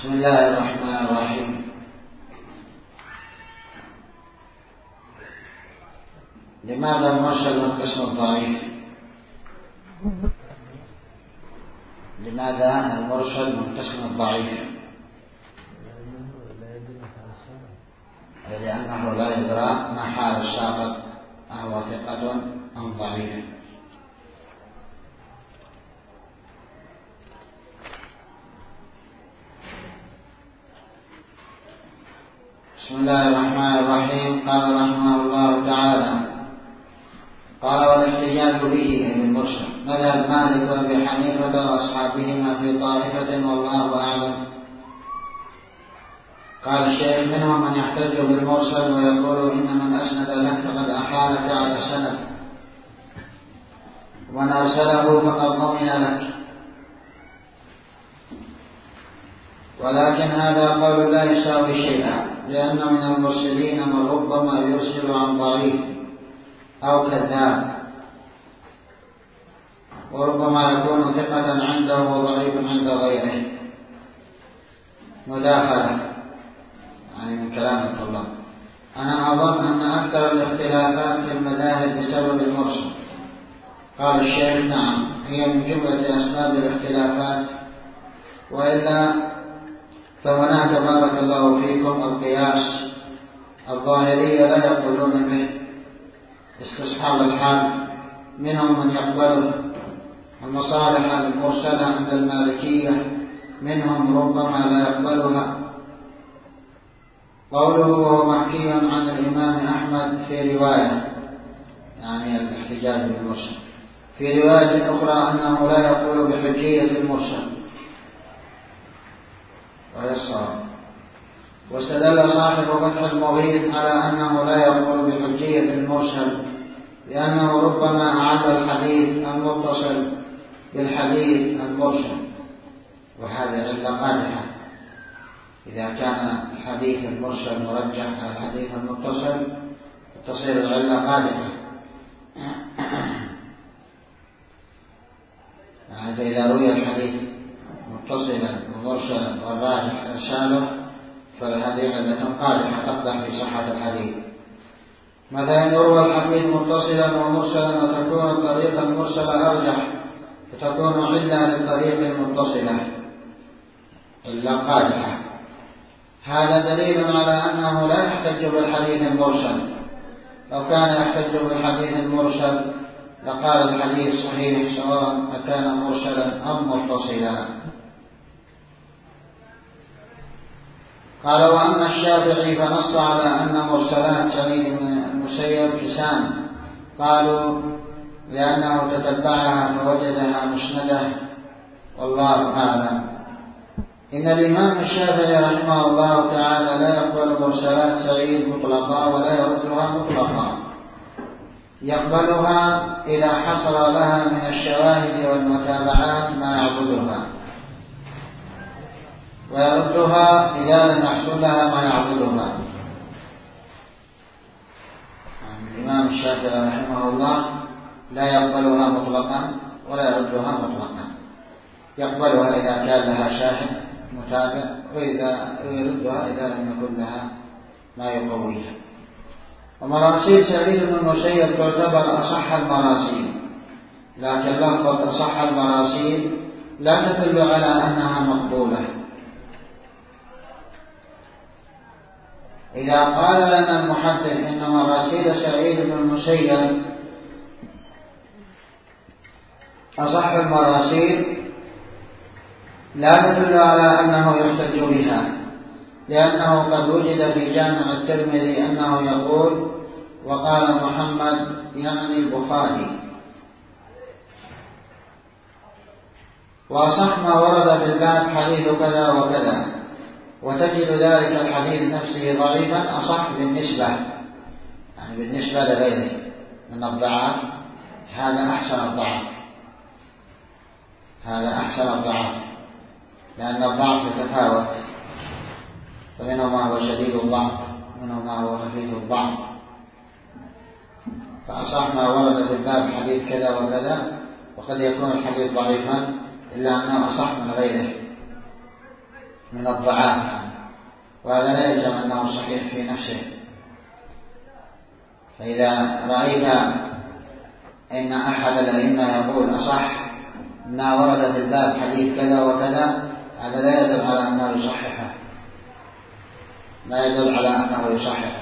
بسم الله الرحمن الرحيم. لماذا المرسل من قسم الضعيف؟ لماذا المرسل من قسم الضعيف؟ لأنه لا يدرى ما حال الساقط أهو ثقة أم ضعيف. بسم الله الرحمن الرحيم. قال رحمه الله تعالى: قال والاحتجاج به المرسل مذهب مالك وابي حنيفة واصحابهما في طائفة والله اعلم. قال الشيخ: منهم من يحتج بالمرسل ويقول ان من اسند لك فقد احالك على سند، ومن ارسله فقد ضمن لك، ولكن هذا قول لا يساوي شيئا، لأن من المرسلين من ربما يرسل عن ضعيف أو كذاب، وربما يكون ثقة عنده وضعيف عند غيره. مداخلة يعني من كلام الطلاب: أنا أظن أن أكثر الاختلافات في المذاهب بسبب المرسل. قال الشيخ: نعم، هي من جملة أسباب الاختلافات، وإلا فهناك بارك الله فيكم القياس. الظاهرية لا يقولون به استصحاب الحال، منهم من يقبله. المصالح المرسلة عند المالكية منهم ربما لا يقبلها. قوله وهو محكي عن الإمام أحمد في رواية، يعني الاحتجاج بالمرسل، في رواية أخرى أنه لا يقول بحجية المرسل، وهي الصواب. واستدل صاحب فتح المغيث على أنه لا يقول بحجية المرسل، لأنه ربما أعل الحديث المتصل بالحديث المرسل، وهذا علة قادحة. إذا كان الحديث المرسل مرجح على الحديث المتصل تصير العلة قادحة. يعني فإذا روي الحديث متصلا ومرسلا والراجح إرساله فهذه علة قادحة تقدح في صحة الحديث. مثلا يروى الحديث متصلا ومرسلا وتكون الطريقة المرسلة أرجح، فتكون علة للطريق المتصلة، علة قادحة. هذا دليل على أنه لا يحتج بالحديث المرسل. لو كان يحتج بالحديث المرسل لقال الحديث صحيح سواء أكان مرسلا أم متصلا. قال: وأما الشافعي فنص على أن مرسلات سعيد بن المسيب كسان، قالوا لأنه تتبعها فوجدها مسندة، والله أعلم. إن الإمام الشافعي رحمه الله تعالى لا يقبل مرسلات سعيد مطلقا ولا يردها مطلقا، يقبلها إذا حصل لها من الشواهد والمتابعات ما يعبدها، ويردها إذا لم يحصل لها ما يعبدها. الإمام الشافعي رحمه الله لا يقبلها مطلقا ولا يردها مطلقا، يقبلها إذا كان لها شاهد متابع، وإذا يردها إذا لم يكن لها ما يقويها. ومراسيل سعيد بن المسيب تعتبر أصح المراسيل، لكن لفظة أصح المراسيل لا تدل على أنها مقبولة. إذا قال لنا المحدث إن مراسيل سعيد بن المسيب أصح المراسيل لا تدل على أنه يحتج بها، لأنه قد وجد في جامع الترمذي أنه يقول: وقال محمد يعني البخاري. وأصح ما ورد في الباب حديث كذا وكذا، وتجد ذلك الحديث نفسه ضعيفا أصح بالنسبة، يعني بالنسبة لغيره من الضعف. هذا أحسن الضعف، هذا أحسن الضعف، لأن الضعف يتفاوت، فمنه ما هو شديد الضعف، منه ما هو خفيف الضعف. فأصح ما ورد في الباب حديث كذا وكذا، وقد يكون الحديث ضعيفا إلا أنه أصح من غيره. من الضعاف يعني، وهذا لا يلزم أنه صحيح في نفسه. فإذا رأيت إن أحد الأئمة يقول أصح ما ورد في الباب حديث كذا وكذا، هذا لا يدل على أنه يصححه، ما يدل على أنه يصححه.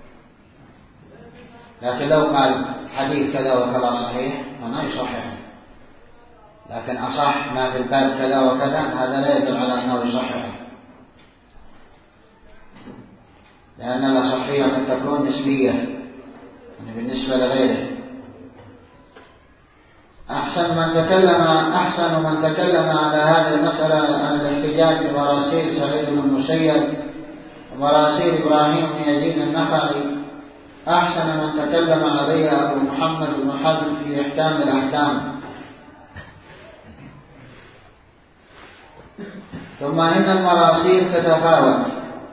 لكن لو قال حديث كذا وكذا صحيح فما يصححه، لكن أصح ما في الباب كذا وكذا هذا لا يدل على أنه يصححه، لأن الأصحية قد تكون نسبية يعني بالنسبة لغيره. أحسن من تكلم على هذه المسألة الاحتجاج بمراسيل سعيد بن المسيب ومراسيل إبراهيم بن يزيد النخعي. أحسن من تكلم عليها أبو محمد بن حزم في إحكام الأحكام. ثم إن المراسيل تتفاوت.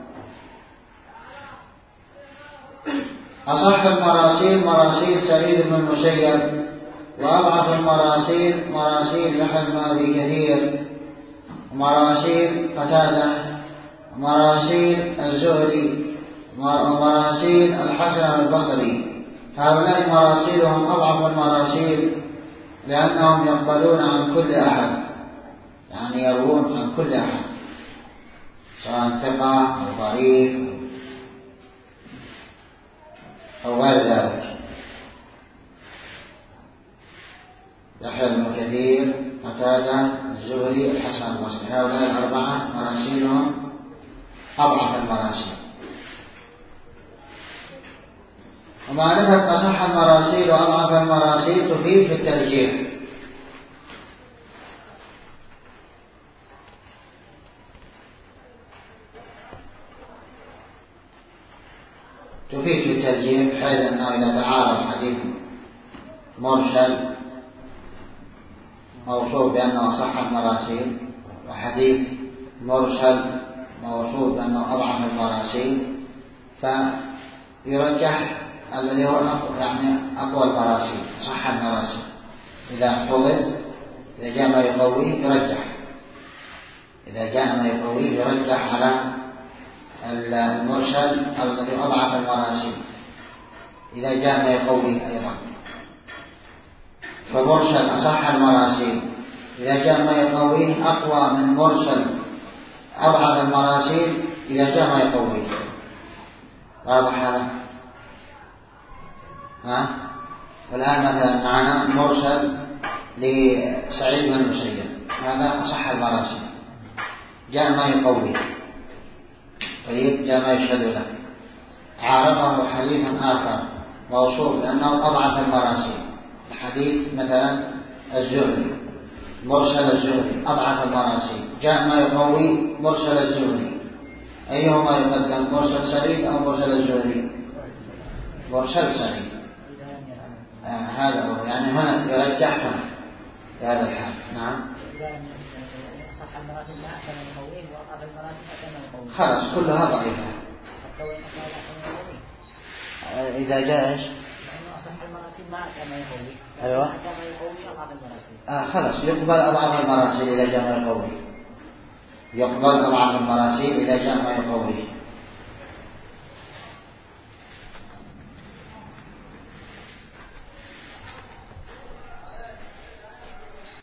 أصح المراسيل مراسيل سعيد بن المسيب، وأضعف المراسيل مراسيل يحيى بن أبي كثير، ومراسيل قتادة، ومراسيل الزهري، ومراسيل الحسن البصري. هؤلاء مراسيلهم أضعف المراسيل لأنهم يقبلون عن كل أحد، يعني يروون عن كل أحد سواء ثقة أو ضعيف أو غير ذلك. يحيى بن كثير، قتادة، الزهري، الحسن البصري، هؤلاء الأربعة مراسيلهم أضعف المراسيل. ومعرفة أصح المراسيل وأضعف المراسيل تفيد في الترجيح. تفيد في الترجيح حيث أنه إذا تعارض حديث مرسل موصول بأنه أصح المراسيل وحديث مرسل موصول بأنه أضعف المراسيل، فيرجح الذي هو يعني أقوى المراسيل، صح المراسيل. إذا حفظ إذا جاء ما يقويه يرجح، إذا جاء ما يقويه يرجح على المرسل أو الذي أضعف المراسيل إذا جاء ما يقويه أيضا. فمرسل أصح المراسيل إذا جاء ما يقويه أقوى من مرسل أضعف المراسيل إذا جاء ما يقويه. واضح هذا؟ الآن مثلا معنا مرسل لسعيد بن المسيب، هذا أصح المراسيل، جاء ما يقويه، طيب جاء ما يشهد له، عارضه حديث آخر موصول لأنه أضعف المراسيل، حديث مثلا الزهري، مرسل الزهري أضعف المراسيل، جاء ما يقوي مرسل الزهري، أيهما يقدم، مرسل سعيد أو مرسل الزهري؟ مرسل سعيد. هذا هو، يعني هنا يرجحهم في هذا الحال. نعم. خلاص كلها ضعيفة. إذا جاء إيش؟ أيوة. خلاص يقبل أضعف المراسيل إذا جاء ما يقوي، يقبل أضعف المراسيل إذا جاء ما يقوي.